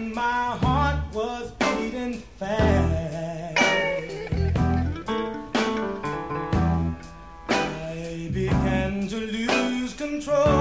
my heart was beating fast. I began to lose control.